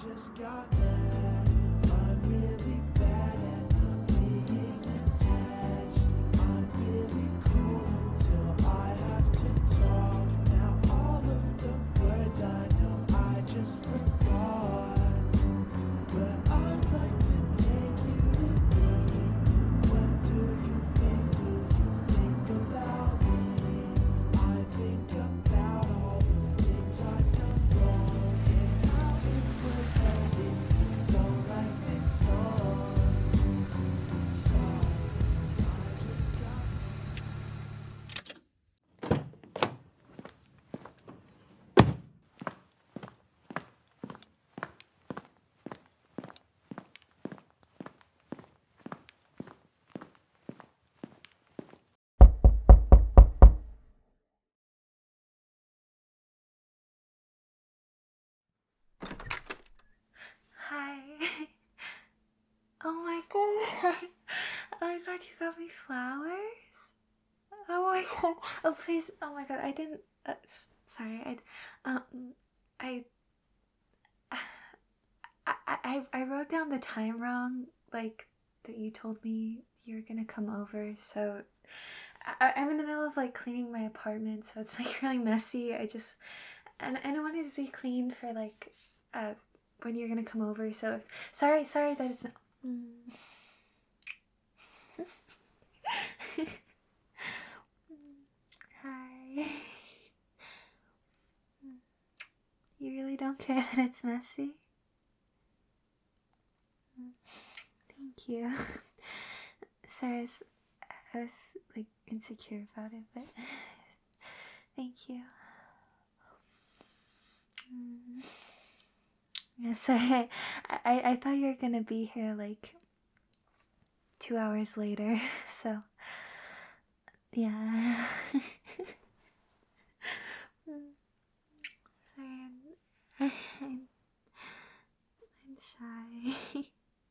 just got mad. I'm really bad at not being attached. I'm really cool until I have to talk. Now all of the words I know I just forgot. But I'd like to take you to me. What do you think? Do you think about me? I think about all the things I've done wrong and how it would help if you don't like this song. Sorry, I just got Hi. Oh my god. Oh my god, you got me flowers? Oh my god. Oh please. Oh my god, I didn't. Sorry. I, I wrote down the time wrong. Like that you told me you were gonna come over. So I'm in the middle of like cleaning my apartment, so it's like really messy. And I don't want it to be clean for like when you're gonna come over. So sorry that it's. Hi. You really don't care that it's messy? Thank you. Sorry, I was like insecure about it, but thank you. Yeah, sorry. I thought you were gonna be here like 2 hours later, so yeah. Sorry, I'm shy.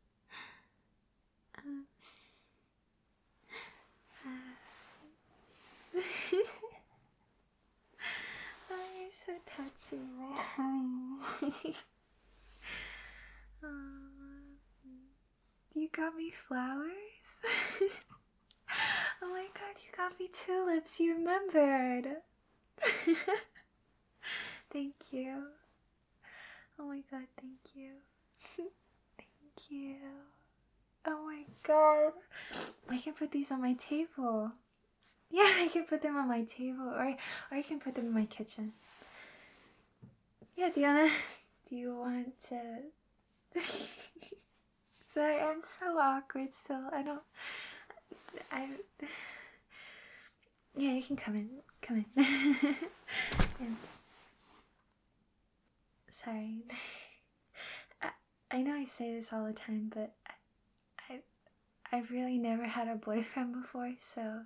Oh, you're so touchy, honey. You got me flowers? Oh my god, you got me tulips. You remembered. Thank you. Oh my god, thank you. Thank you. Oh my god. I can put these on my table. Yeah, I can put them on my table, or I can put them in my kitchen. Yeah, do you want to? Sorry, I'm so awkward still. Yeah, you can come in. And, sorry. I know I say this all the time, but I've really never had a boyfriend before, so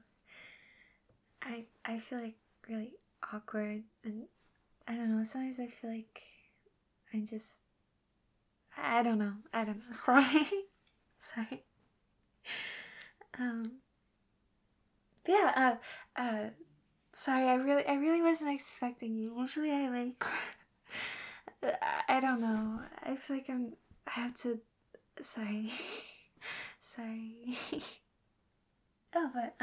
I feel like really awkward, and I don't know, sometimes I feel like I don't know. Sorry. Sorry. But yeah, sorry, I really wasn't expecting you. Usually I like I don't know. I feel like I have to sorry. Sorry. Oh, but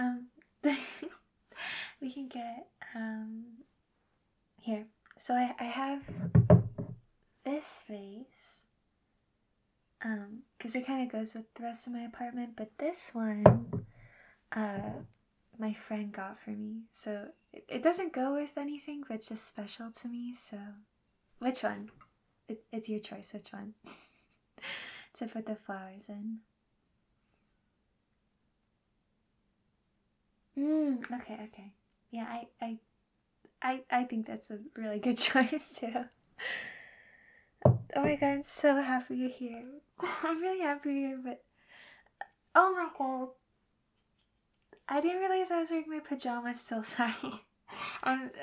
we can get here. So I have this vase. Because it kind of goes with the rest of my apartment, but this one my friend got for me. So it doesn't go with anything, but it's just special to me. So which one? It's your choice. Which one to put the flowers in? Okay. Yeah, I think that's a really good choice too. Oh my god, I'm so happy you're here. I'm really happy you're here, but oh my god, I didn't realize I was wearing my pajamas still. Sorry. And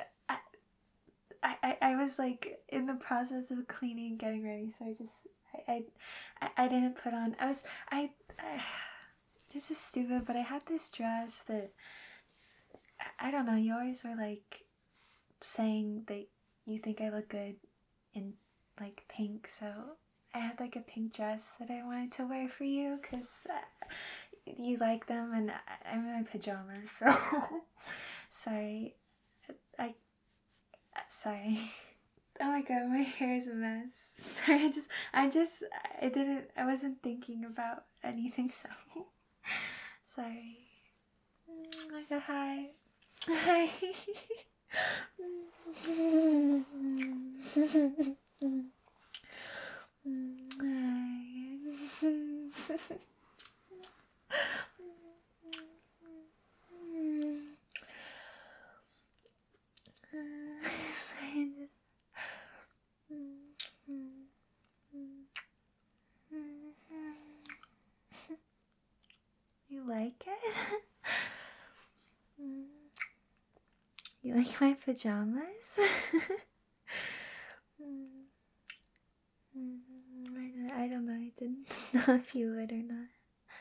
I was like in the process of cleaning, getting ready, so I didn't put on. I this is stupid, but I had this dress that I don't know. You always were like saying that you think I look good in like pink, so I had like a pink dress that I wanted to wear for you because you like them and I'm in my pajamas, so sorry. Sorry. Oh my god, my hair is a mess. Sorry, I wasn't thinking about anything, so sorry. Oh my god, hi. Hi. You like it? You like my pajamas? I don't know. I didn't know if you would or not.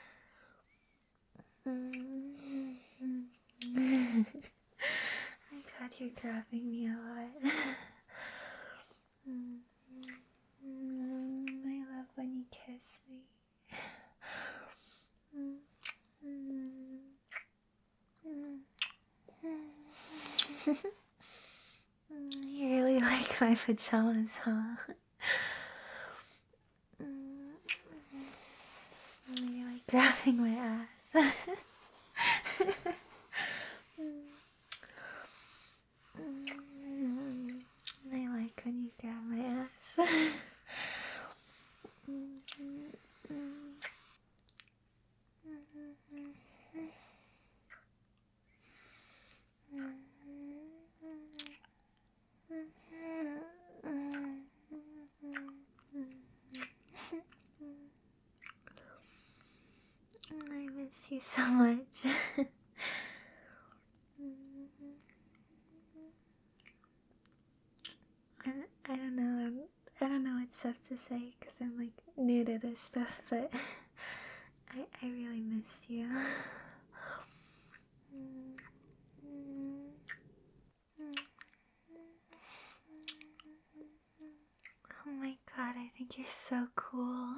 My god, you're grabbing me a lot. I love when you kiss me. You really like my pajamas, huh? You like grabbing my ass. I like when you grab my ass. I miss you so much. I don't know. I don't know what stuff to say because I'm like new to this stuff, but I really miss you. Oh my god, I think you're so cool.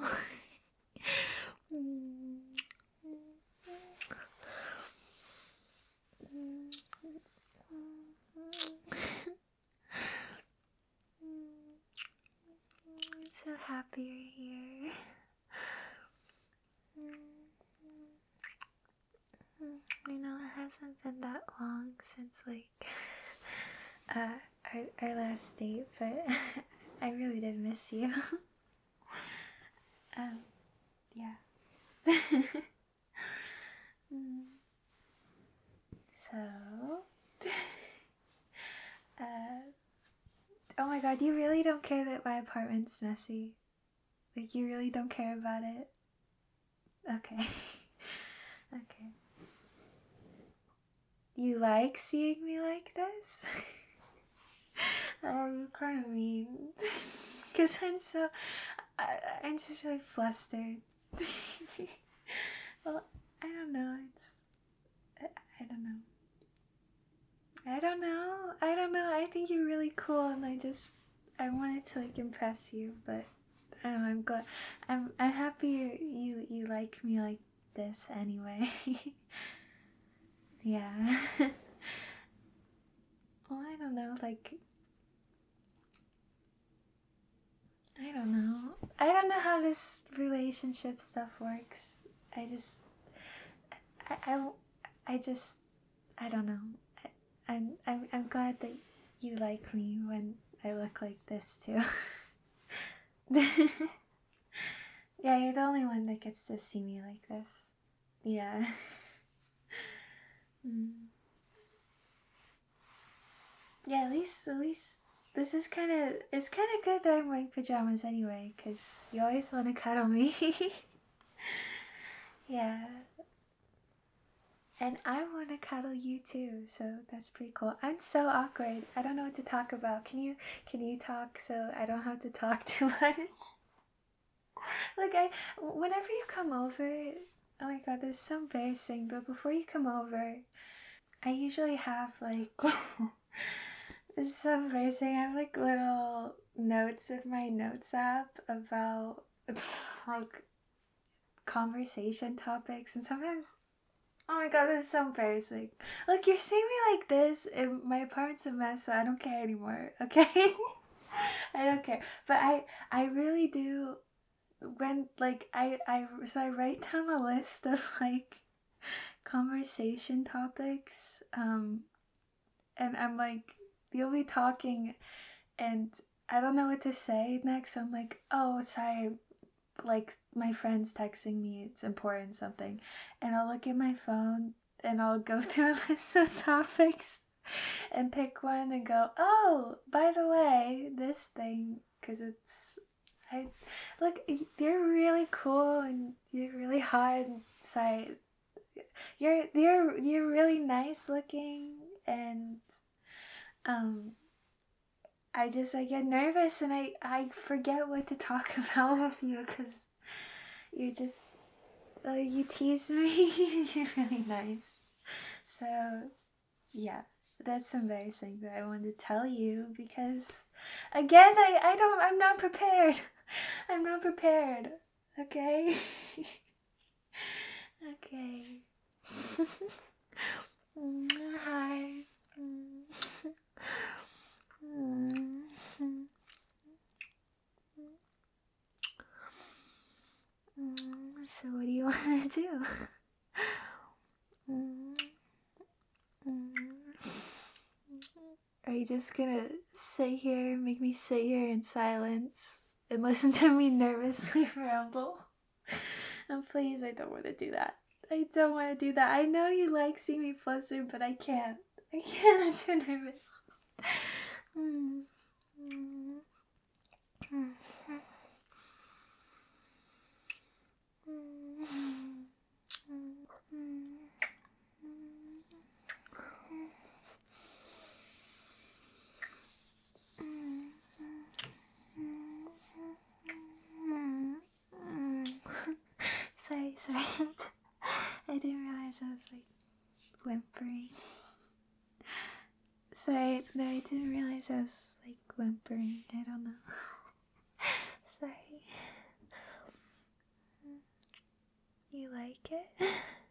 I'm so happy you're here. You know, it hasn't been that long since like our last date, but I really did miss you. Yeah. So, oh my god, you really don't care that my apartment's messy? Like, you really don't care about it? Okay. Okay. You like seeing me like this? Oh, you're kind of mean. Because I'm just really flustered. Well, I don't know, I don't know. I think you're really cool and I wanted to like impress you, but I don't know, I'm glad, I'm happy you like me like this anyway. Yeah. Well, I don't know, like, I don't know how this relationship stuff works. I just, I just, I don't know. I'm glad that you like me when I look like this too. Yeah, you're the only one that gets to see me like this. Yeah. Yeah, at least this is it's kind of good that I'm wearing pajamas anyway, cause you always want to cuddle me. Yeah. And I want to cuddle you too, so that's pretty cool. I'm so awkward. I don't know what to talk about. Can you talk so I don't have to talk too much? Like whenever you come over, oh my god, this is so embarrassing. But before you come over, I usually have like it's so embarrassing. I have like little notes in my notes app about like conversation topics, and sometimes, oh my god, this is so embarrassing. Look, you're seeing me like this, and my apartment's a mess, so I don't care anymore. Okay, I don't care. But I really do. When like I write down a list of like conversation topics, and I'm like, you'll be talking, and I don't know what to say next. So I'm like, oh, sorry, like my friend's texting me, it's important something, and I'll look at my phone and I'll go through a list of topics and pick one and go, oh, by the way, this thing, because it's I look, you're really cool and you're really hot. Sorry, you're really nice looking, and um I get nervous and I forget what to talk about with you because you just you tease me. You're really nice. So yeah, that's embarrassing that I wanted to tell you because again I'm not prepared. I'm not prepared. Okay. Okay. Hi. So what do you want to do? Are you just gonna sit here, make me sit here in silence, and listen to me nervously ramble? And please, I don't want to do that. I don't want to do that. I know you like seeing me flustered, but I can't. I can't. I'm too nervous. Sorry. I didn't realize I was like whimpering. Sorry, no, I didn't realize I was like whimpering. I don't know. Sorry. You like it?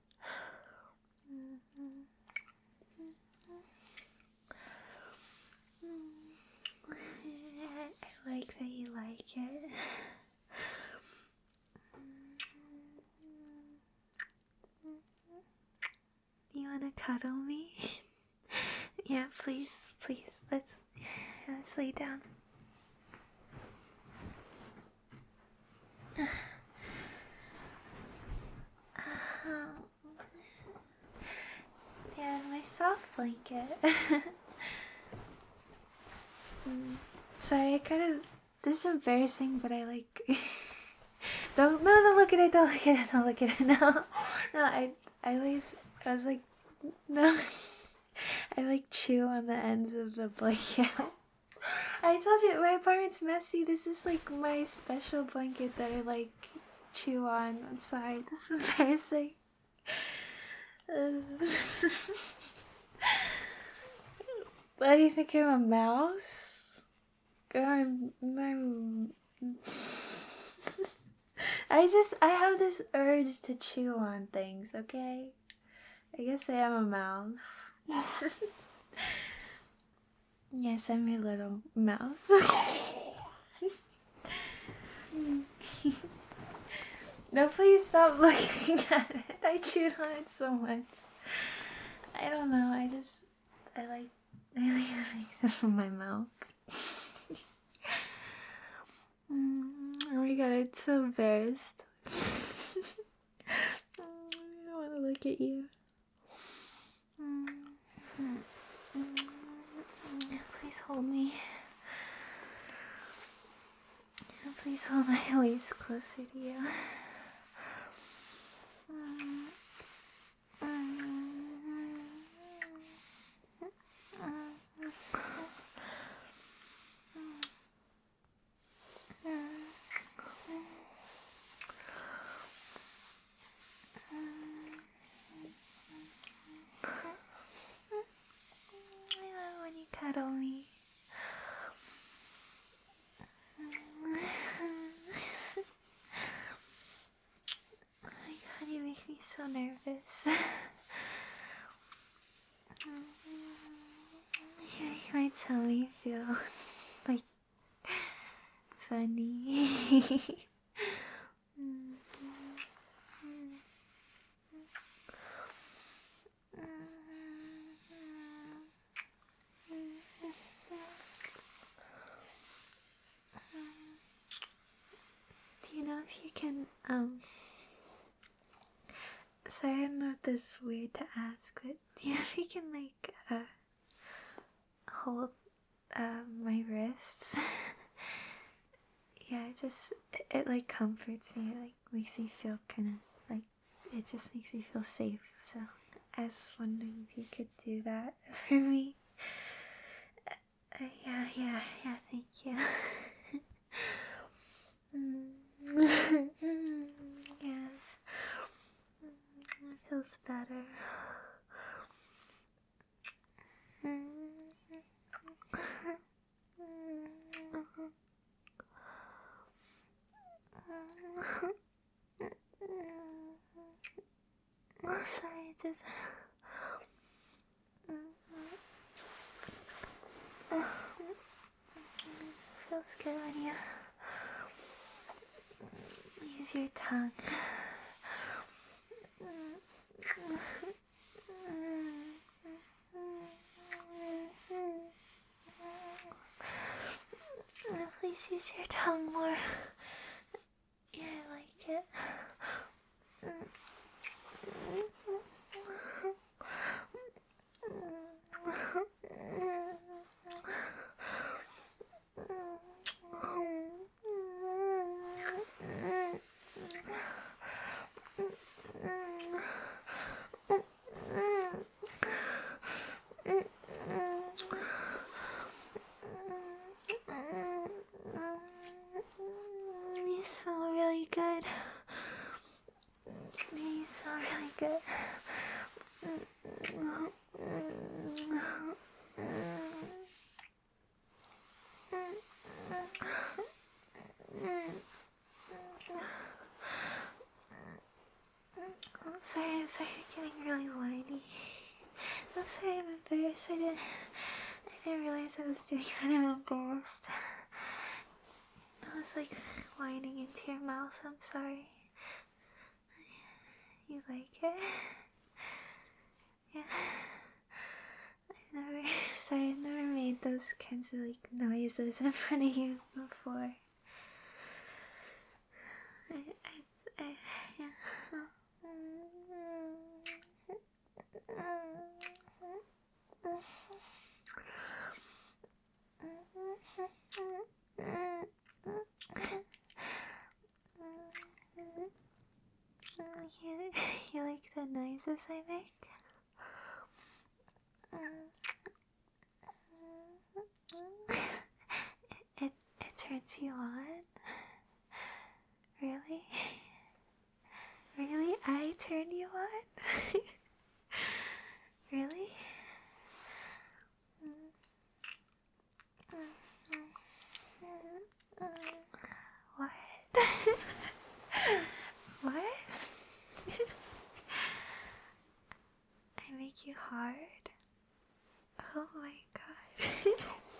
I like that you like it. You wanna cuddle me? Yeah, please, let's lay down. Yeah, my soft blanket. Sorry, this is embarrassing, but I like. Don't look at it. Don't look at it. Don't look at it. No, I was like, no. I like chew on the ends of the blanket. I told you my apartment's messy. This is like my special blanket that I like chew on outside. Embarrassing. Why do you think I'm a mouse? I'm I have this urge to chew on things, okay? I guess I am a mouse. Yes, I'm a little mouse. No, please stop looking at it. I chewed on it so much. I don't know, I like it makes it from my mouth. Oh my god, I'm so embarrassed. I don't want to look at you. Please hold me. Please hold my waist closer to you. I love when you cuddle me. so nervous. You make my tummy feel like funny. Do you know if you can, sorry, I don't know if this is weird to ask, but do you know if you can, like, hold, my wrists? Yeah, it like comforts me, like, makes me feel kind of, like, it just makes me feel safe, so I was wondering if you could do that for me. Yeah, thank you. Yes. It feels better. Sorry, it just feels good when you use your tongue. Please use your tongue more. Yeah, I like it. You smell really good. You smell really good. Sorry, you're getting really whiny. I'm sorry, I'm embarrassed. I didn't realize I was doing that. I'm embarrassed. I was like whining into your mouth. I'm sorry. You like it? Yeah. I've never made those kinds of like noises in front of you before. Yeah. You like the noises I make? It turns you on? Really? Really? I turn you on? Really? What? What? I make you hard? Oh my god.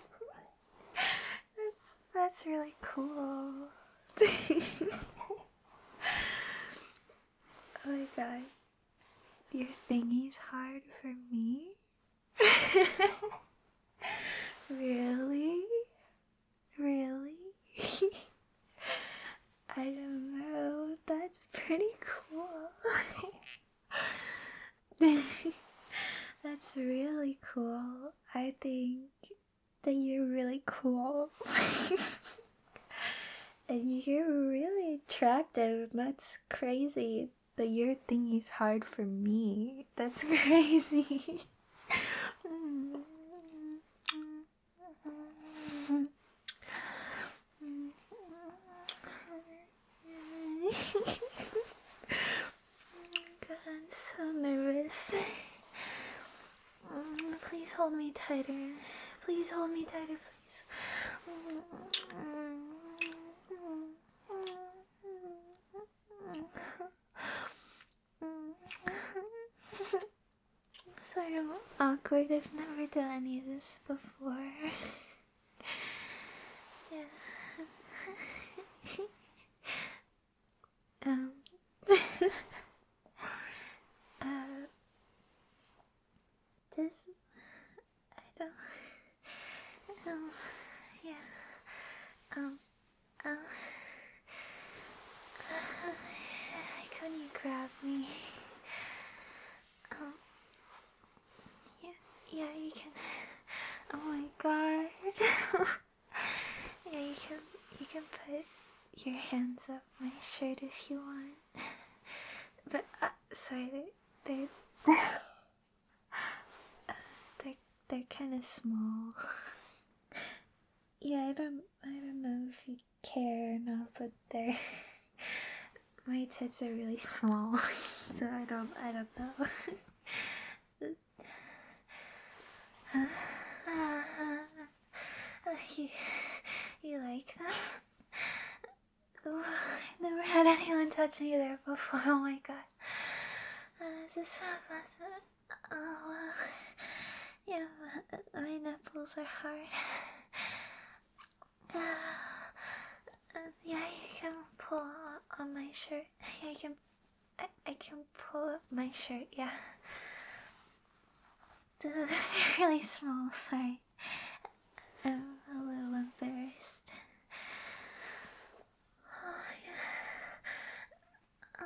That's really cool. Oh my god. Your thingy's hard for me? Really? Really? I don't know. That's pretty cool. That's really cool. I think that you're really cool. And you're really attractive. That's crazy. That your thingy's hard for me. That's crazy. God, I'm so nervous. Please hold me tighter. Please hold me tighter, please. Sorry, I'm awkward. I've never done any of this before. Yeah. um. This. I don't. Yeah. Uh, can you grab me? Yeah, you can. Oh my god. Yeah, you can put your hands up my shirt if you want. But sorry, they're they're kind of small. Yeah, I don't know if you care or not, but they're my tits are really small, so I don't know. You like that? Oh, I never had anyone touch me there before. Oh my god. This so fun. Oh wow. Yeah, my nipples are hard. Yeah, you can pull on my shirt. Yeah, I can pull up my shirt, yeah. They're really small, sorry. I'm a little embarrassed. Oh, yeah.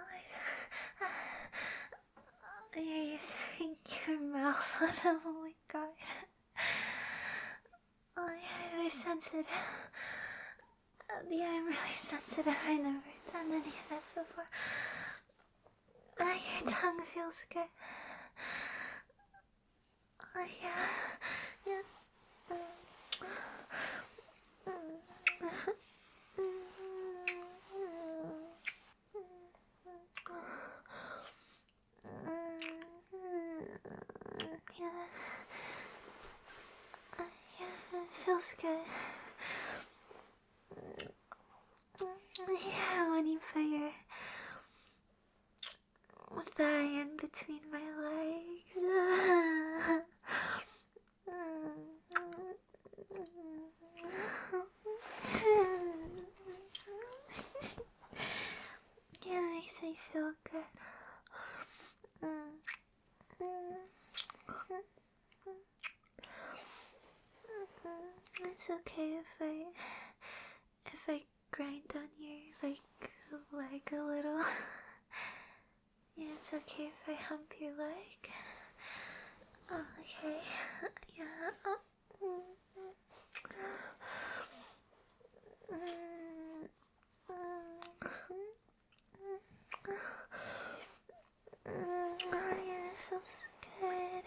Oh, yeah, you're using your mouth on them, oh my god. Oh, yeah, they're sensitive. Yeah, I'm really sensitive. I've never done any of this before. Your tongue feels good. Oh, yeah. Yeah. Yeah, it feels good. Yeah, when you put your thigh in between my legs. Yeah, it makes me feel good. It's okay if I grind on your leg a little. Yeah, it's okay if I hump your leg. Oh, okay. Yeah. Yeah, it feels good.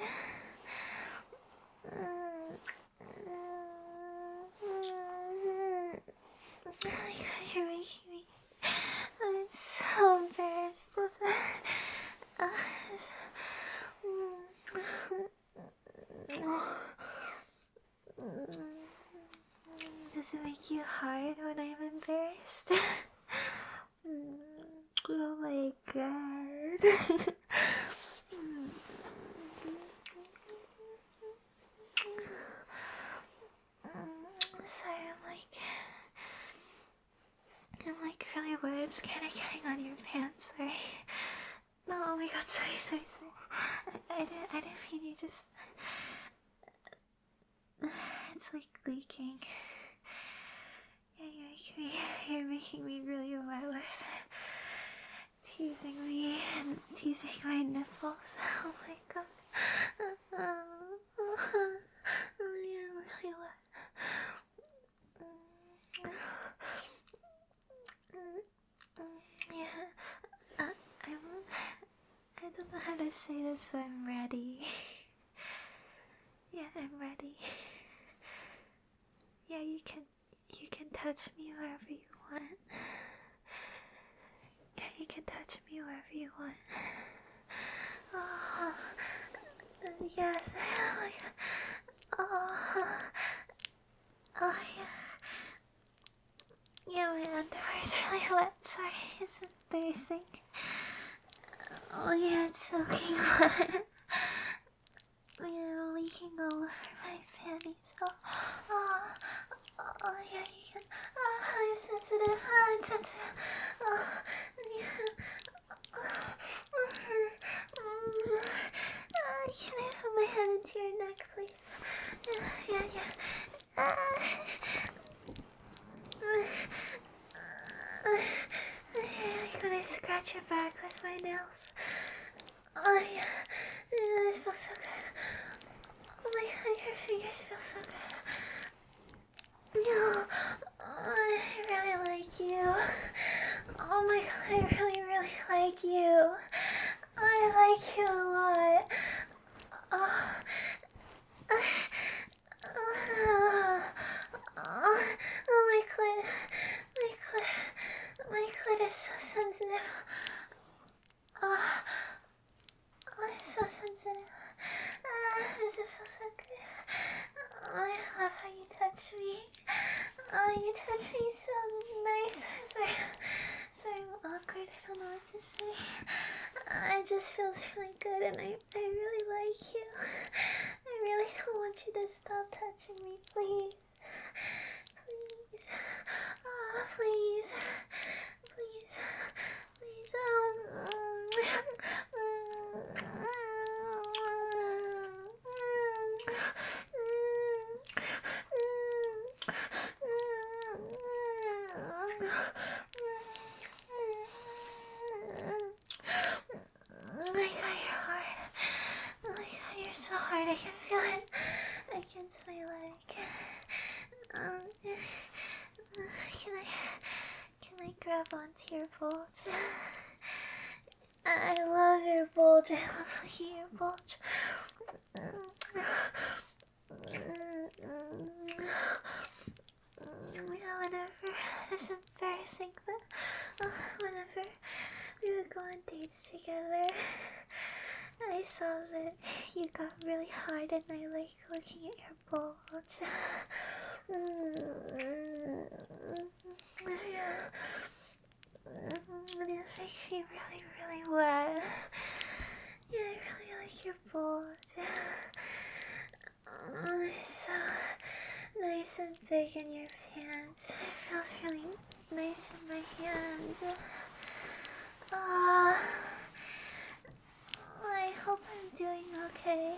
Oh my god, you're making me. I'm so embarrassed. Does it make you hard when I'm embarrassed? Oh my god. Sorry, I'm really worried. It's kind of getting on your pants. Sorry. No, oh my god, sorry. I didn't mean you just. It's like leaking. Yeah, you're making me really wet with teasing me and teasing my nipples. Oh my god. Oh yeah, I'm really wet. Yeah, I don't know how to say this, but I'm ready. Yeah, I'm ready. Yeah, you can touch me wherever you want. Yeah, you can touch me wherever you want. Oh, yes. Oh my god. Oh yeah. Yeah, my underwear's really wet. Sorry, it's embarrassing. Oh yeah, it's soaking wet. Yeah, leaking all over my panties. Oh yeah, you can. I'm sensitive. I'm sensitive. Yeah. Can I put my head into your neck, please? Yeah. Can I scratch your back with my nails? Oh yeah, this feels so good. Oh my god, your fingers feel so good. No, I really like you. Oh my god, I really like you. I like you a lot. Oh, my clit, my clit is so sensitive. Oh, it's so sensitive. Does it feel so good? I love how you touch me. You touch me so nice. Sorry, I'm awkward. I don't know what to say. It just feels really good, and I really like you. I really don't want you to stop touching me, please. Please. Oh, please. Please. Oh my god, you're hard. Oh my god, you're so hard. I can feel it against my leg. Can I grab onto your bulge? I love your bulge. I love looking at your bulge. Whenever, it's embarrassing, but whenever we would go on dates together, I saw that you got really hard and I like looking at your bulge. And it makes me really wet. Yeah, I really like your bulge. It's so nice and big in your pants. It feels really nice in my hand. I hope I'm doing okay.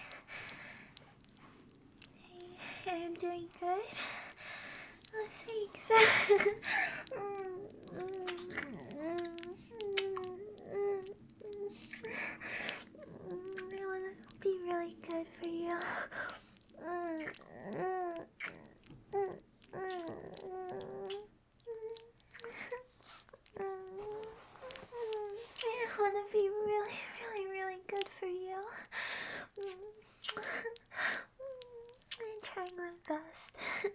I'm doing good. Oh, thanks. I want to be really good for you. I want to be really good for you. I'm trying my best.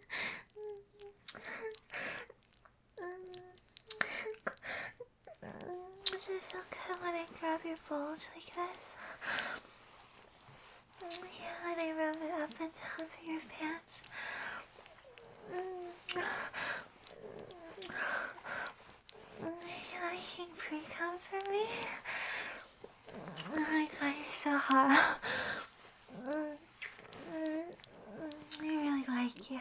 Does it feel good when I grab your bulge like this? Yeah, when I rub it up and down through your pants. You're making pre-cum for me? Oh my god, you're so hot. I really like you.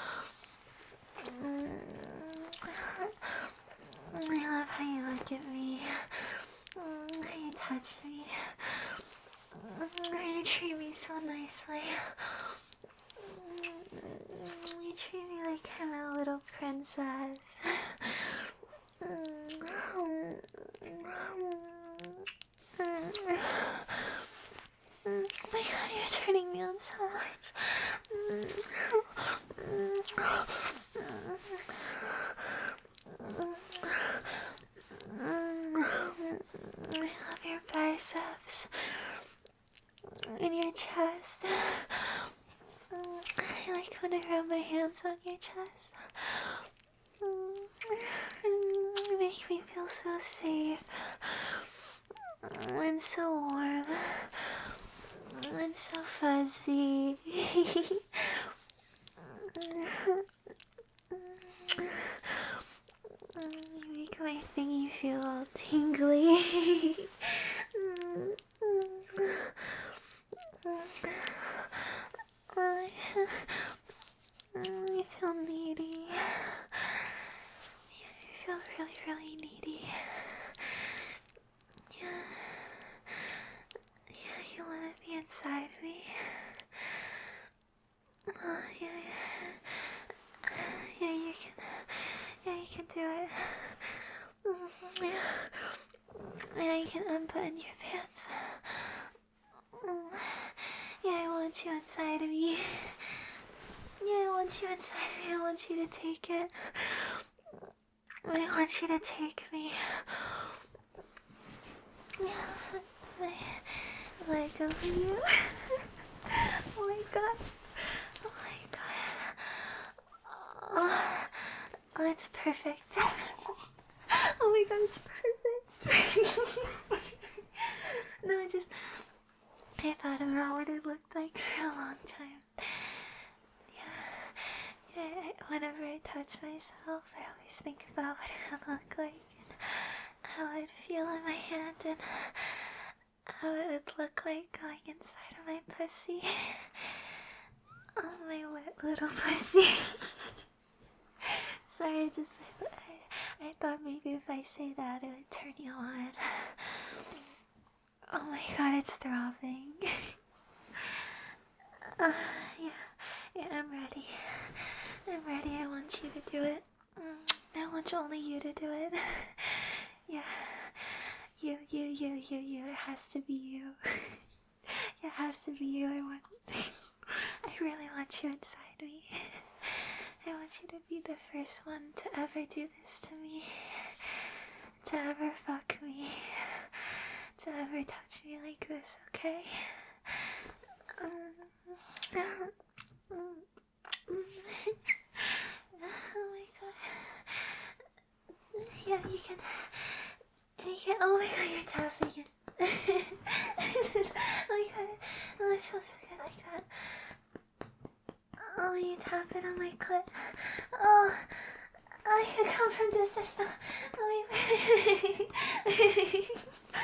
I love how you look at me. How you touch me. How you treat me so nicely. You treat me like I'm a little princess. Oh my god, you're turning me on so much. I love your biceps and your chest. I like when I rub my hands on your chest. You make me feel so safe and so warm and so fuzzy. You make my thingy feel all tingly. You feel needy. You feel really, really needy. Yeah. Yeah, you want to be inside me. Oh, yeah. Yeah, you can. Yeah, you can do it. Yeah, you can unbutton your pants. Yeah, I want you inside of me. Yeah, I want you inside of me. I want you to take it. I want you to take me. Yeah, let go of you. Oh my god. Oh my god. Oh, it's perfect. Oh my god, it's perfect. No, I thought about what it looked like for a long time. Yeah, whenever I touch myself, I always think about what it would look like, and how it would feel in my hand, and how it would look like going inside of my pussy. Oh, my wet little pussy. Sorry, I thought maybe if I say that, it would turn you on. Oh my god, it's throbbing. Yeah, I'm ready. I'm ready. I want you to do it. I want only you to do it. Yeah. You. It has to be you. It has to be you. I really want you inside me. I want you to be the first one to ever do this to me. To ever fuck me. To ever touch me like this, okay? Oh my god. Yeah, you can. Oh my god, you're tapping it. Oh my god. Oh, it feels so good like that. Oh, you tap it on my clit. Oh, I could come from this distance. Oh, wait.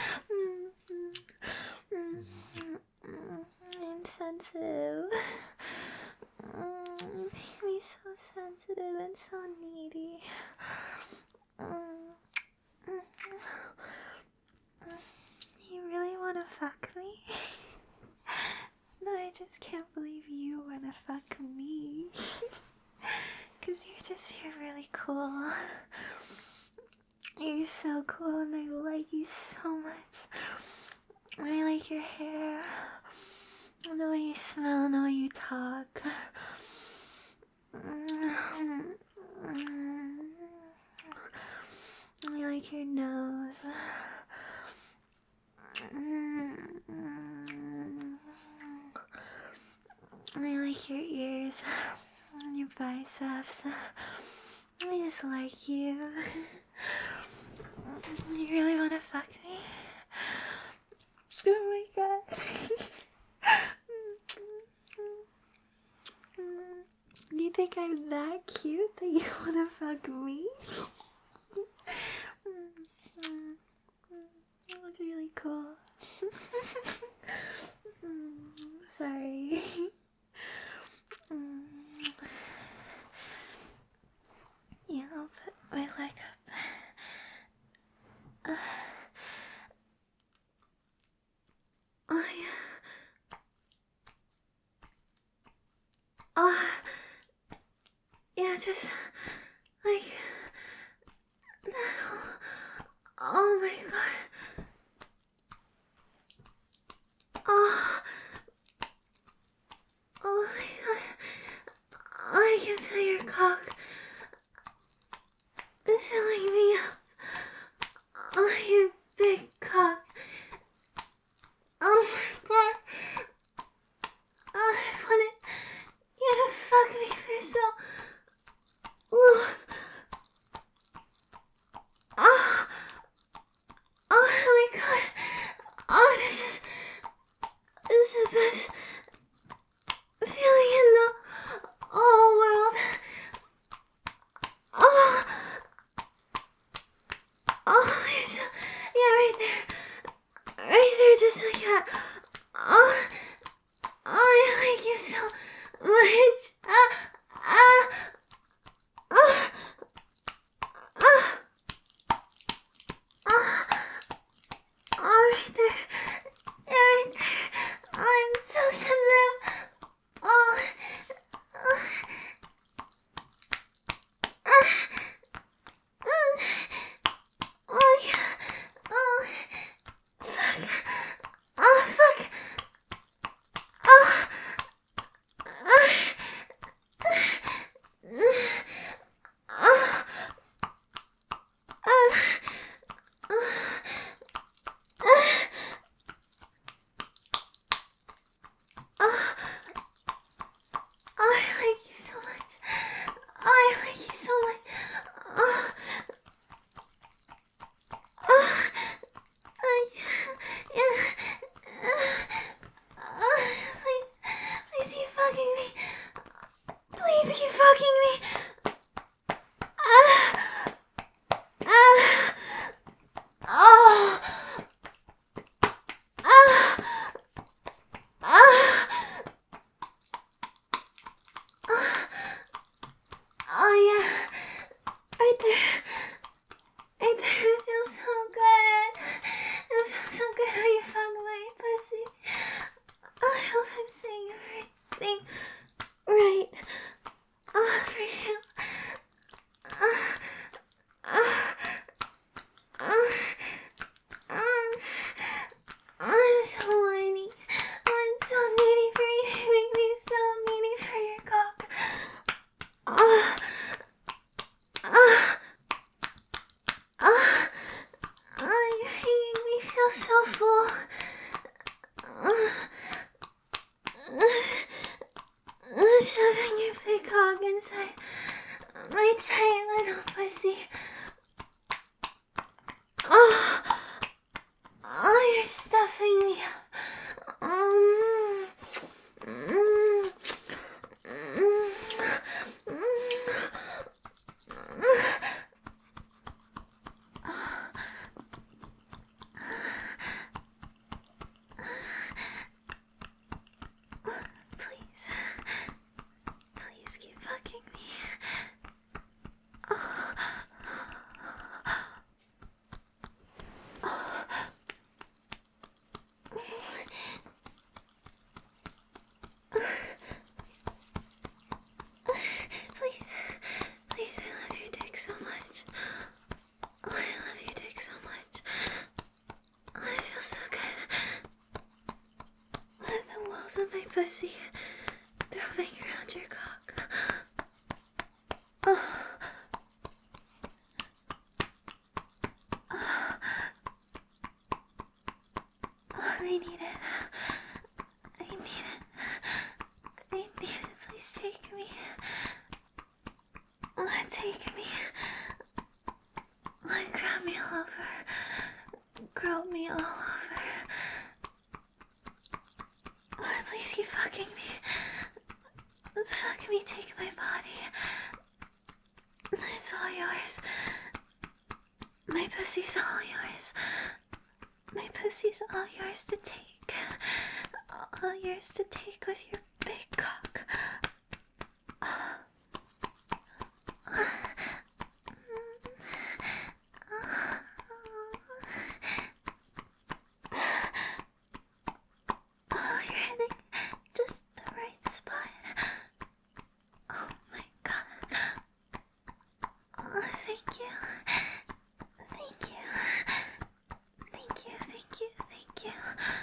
I'm sensitive. You make me so sensitive and so needy. You really want to fuck me? No, I just can't believe you want to fuck me. Cause you're really cool. You're so cool and I like you so much. I like your hair. The way you smell and the way you talk. I like your nose. I like your ears and your biceps. I just like you. You really want to fuck me? Oh my god. You think I'm that cute that you want to fuck me? That's really cool. Sorry. Yeah, I'll put my leg up. Oh yeah. Oh, yeah, just like that. Oh my god. Oh. Oh my god. Oh, I can feel your cock filling me up. Oh, your big cock. Oh my god. Oh, I wanted you to fuck me for so long. Oh. Oh my god. Oh, this is the best feeling in the whole world. Oh. Oh, yeah, right there, just like that. Oh, so much. Right there. Right there. I'm so sensitive. Oh. Oh, yeah. Oh. Fuck. Oh, fuck. Oh. I like you so much. I like you so much. Please keep fucking me. Please keep fucking me. Oh yeah, right there. Right there, it feels so good. It feels so good how you fuck my pussy. I hope I'm saying everything right. Oh, for you. I'm so whiny. I'm so needy for you. You make me so needy for your cock. You're making me feel so full. Shoving your big cock inside my tight little pussy. You're stuffing me up. Please keep fucking me. Please, I love your dick so much. Oh, I love your dick so much. Oh, I feel so good. Let the walls of my pussy throbbing around your cock. I need it. I need it. Please take me. Take me. Grab me all over. Grow me all over. Please keep fucking me. Fuck me, take my body. It's all yours. My pussy's all yours. My pussy's all yours to take. All yours to take with your big cock. Oh, you're hitting just the right spot. Oh my god. Oh, thank you. Thank you. Thank you, thank you, thank you.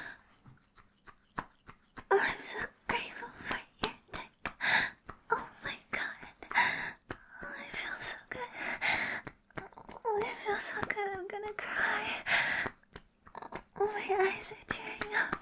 Oh, I'm so grateful for your dick. Oh my god. Oh, I feel so good. Oh, I feel so good. I'm gonna cry. Oh, my eyes are tearing up.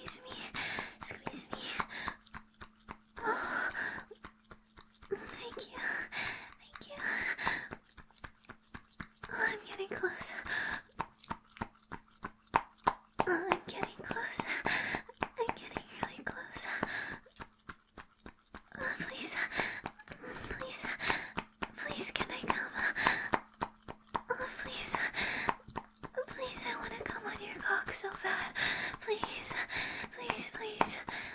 squeeze me. Squeeze me. Oh. Thank you. Thank you. Oh, I'm getting close. Oh, I'm getting close. I'm getting really close. Oh, please. Please. Please, can I come? Oh, please. Please, I want to come on your cock so bad. Please. Please, please.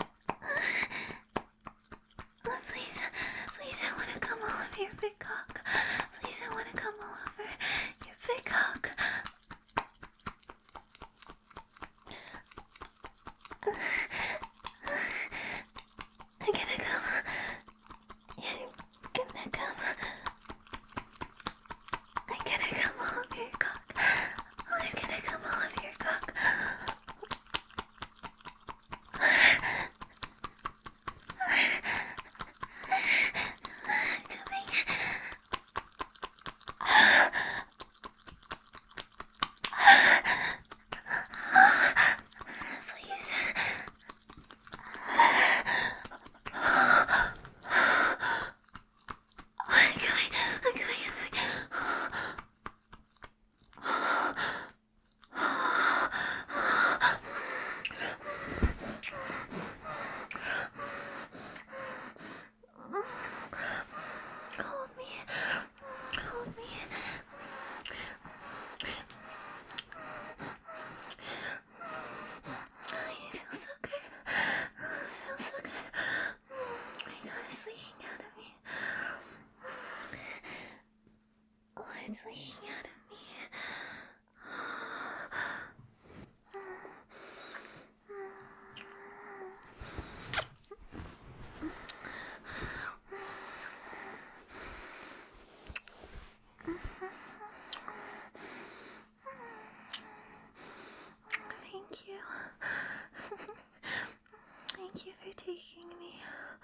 Oh, please. Please, I want to come all over your big cock. Please, I want to come all over your big cock. I'm gonna come. I'm gonna come. I'm gonna come all over your cock. I'm gonna come all over your cock. Please. I'm going. Hold me. Hold me. You feel so good. It feels so good. Oh my god, it's leaking out of me. Oh, it's leaking out of me. Thank you. Thank you for taking me.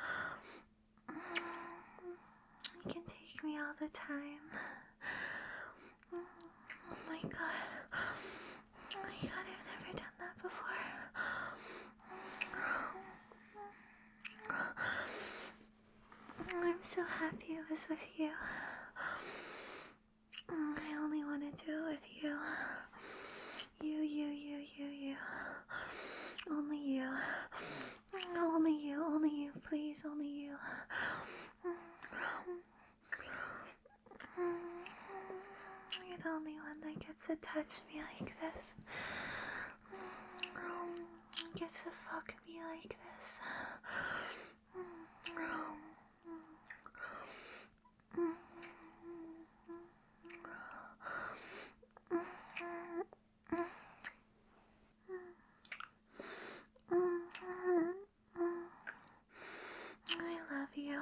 You can take me all the time. Oh my god. Oh my god, I've never done that before. I'm so happy it was with you. I only want to do it with you. You. Only you. Only you, please, only you. You're the only one that gets to touch me like this. Gets to fuck me like this. I love you.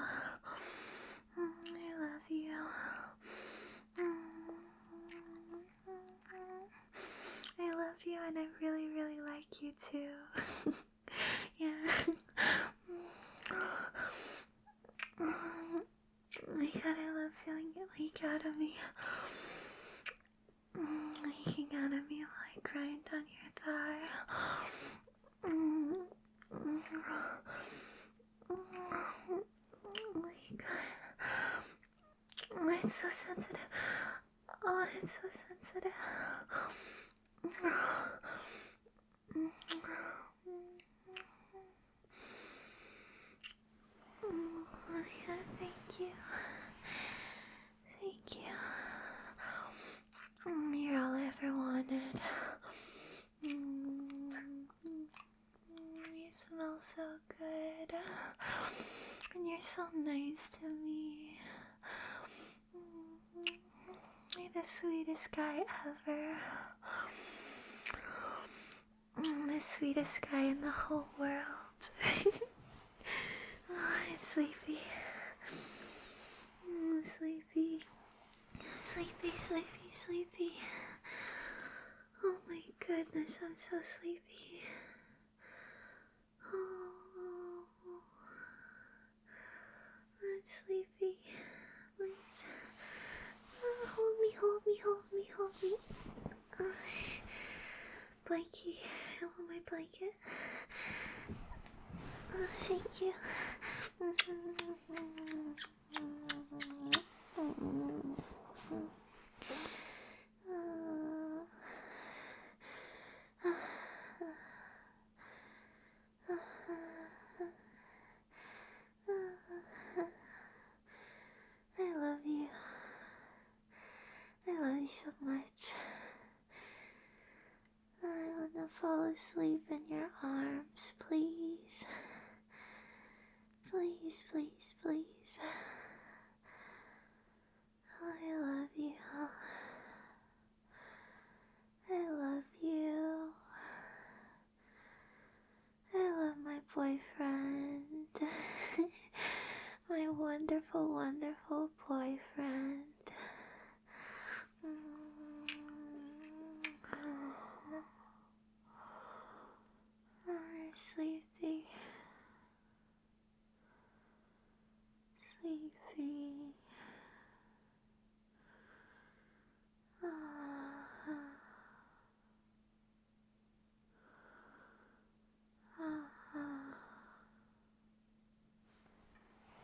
I love you. I love you, and I really, really like you too. Yeah. Oh my god, I love feeling it leak out of me. Leaking out of me while I grind on your thigh. Oh my god. Oh, it's so sensitive. Oh, it's so sensitive. Oh yeah, thank you. Thank you. You're all I ever wanted. You smell so good. And you're so nice to me. You're the sweetest guy ever. The sweetest guy in the whole world. Oh, I'm sleepy. Sleepy. Sleepy. Oh my goodness, I'm so sleepy. Oh, I'm sleepy. Please. Hold me. Blankie, I want my blanket. Thank you. I love you. I love you so much. I wanna fall asleep in your arms, please. Please, please, please. I love you. I love you. I love my boyfriend. My wonderful, wonderful boyfriend. I'm sleepy. Sleepy.